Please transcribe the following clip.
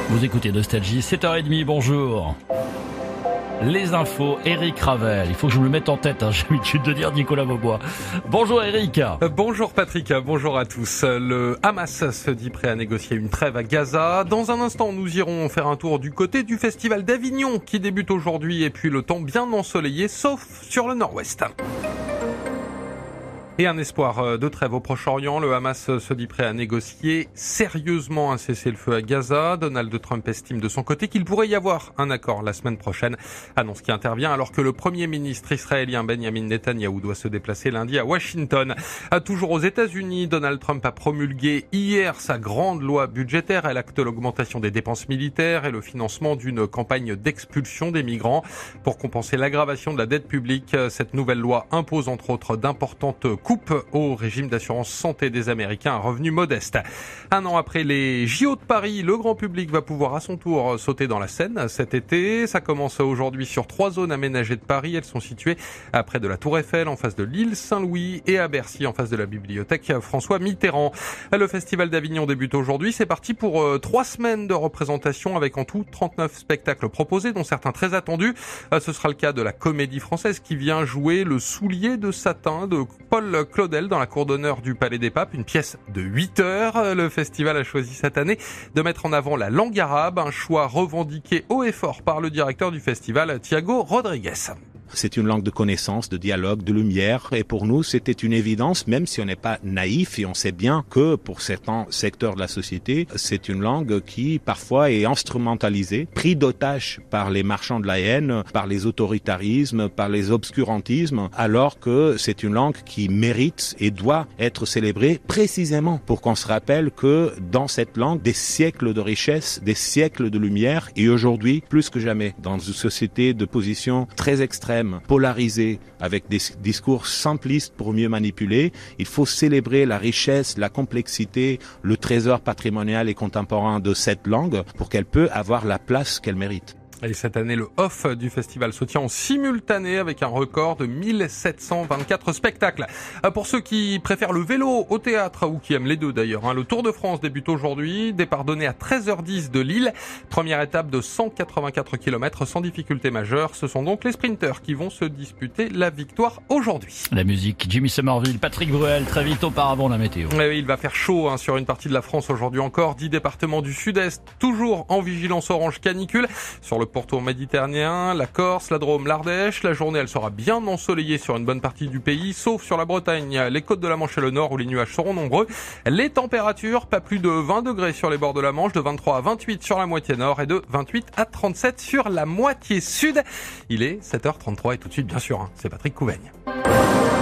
Vous écoutez Nostalgie, 7h30, bonjour. Les infos, Eric Ravel. Il faut que je me le mette en tête, j'ai l'habitude de dire Nicolas Beaubois. Bonjour Eric. Bonjour Patrick, bonjour à tous. Le Hamas se dit prêt à négocier une trêve à Gaza. Dans un instant, nous irons faire un tour du côté du festival d'Avignon qui débute aujourd'hui et puis le temps bien ensoleillé, sauf sur le nord-ouest. Et un espoir de trêve au Proche-Orient. Le Hamas se dit prêt à négocier sérieusement un cessez-le-feu à Gaza. Donald Trump estime de son côté qu'il pourrait y avoir un accord la semaine prochaine. Annonce qui intervient alors que le Premier ministre israélien Benjamin Netanyahou doit se déplacer lundi à Washington. Toujours aux États-Unis, Donald Trump a promulgué hier sa grande loi budgétaire. Elle acte l'augmentation des dépenses militaires et le financement d'une campagne d'expulsion des migrants. Pour compenser l'aggravation de la dette publique, cette nouvelle loi impose entre autres d'importantes coupe au régime d'assurance santé des Américains à revenus modestes. Un an après les JO de Paris, le grand public va pouvoir à son tour sauter dans la Seine cet été. Ça commence aujourd'hui sur 3 zones aménagées de Paris. Elles sont situées près de la Tour Eiffel, en face de l'île Saint-Louis et à Bercy, en face de la bibliothèque François Mitterrand. Le festival d'Avignon débute aujourd'hui. C'est parti pour 3 semaines de représentation avec en tout 39 spectacles proposés, dont certains très attendus. Ce sera le cas de la Comédie Française qui vient jouer Le Soulier de satin de Paul Claudel dans la cour d'honneur du Palais des Papes, une pièce de 8 heures. Le festival a choisi cette année de mettre en avant la langue arabe, un choix revendiqué haut et fort par le directeur du festival, Thiago Rodriguez. C'est une langue de connaissance, de dialogue, de lumière. Et pour nous, c'était une évidence, même si on n'est pas naïf et on sait bien que pour certains secteurs de la société, c'est une langue qui parfois est instrumentalisée, pris d'otage par les marchands de la haine, par les autoritarismes, par les obscurantismes, alors que c'est une langue qui mérite et doit être célébrée précisément pour qu'on se rappelle que dans cette langue, des siècles de richesse, des siècles de lumière, et aujourd'hui, plus que jamais, dans une société de position très extrême, polarisé, avec des discours simplistes pour mieux manipuler, il faut célébrer la richesse, la complexité, le trésor patrimonial et contemporain de cette langue pour qu'elle peut avoir la place qu'elle mérite. Et cette année, le off du festival se tient en simultané avec un record de 1724 spectacles. Pour ceux qui préfèrent le vélo au théâtre, ou qui aiment les deux d'ailleurs, le Tour de France débute aujourd'hui. Départ donné à 13h10 de Lille. Première étape de 184 km sans difficulté majeure. Ce sont donc les sprinteurs qui vont se disputer la victoire aujourd'hui. La musique, Jimmy Somerville, Patrick Bruel, très vite auparavant la météo. Oui, il va faire chaud sur une partie de la France aujourd'hui encore. 10 départements du sud-est, toujours en vigilance orange canicule. Sur le pourtour méditerranéen, la Corse, la Drôme, l'Ardèche. La journée, elle sera bien ensoleillée sur une bonne partie du pays, sauf sur la Bretagne, les côtes de la Manche et le nord où les nuages seront nombreux. Les températures, pas plus de 20 degrés sur les bords de la Manche, de 23 à 28 sur la moitié nord et de 28 à 37 sur la moitié sud. Il est 7h33 et tout de suite, bien sûr, c'est Patrick Couvaigne.